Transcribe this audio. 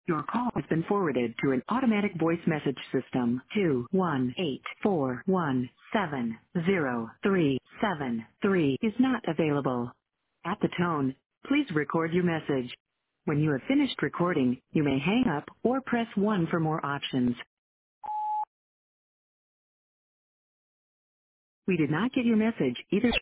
Your call has been forwarded to an automatic voice message system. 21841703773 is not available. At the tone, please record your message. When you have finished recording, you may hang up or press 1 for more options. We did not get your message either.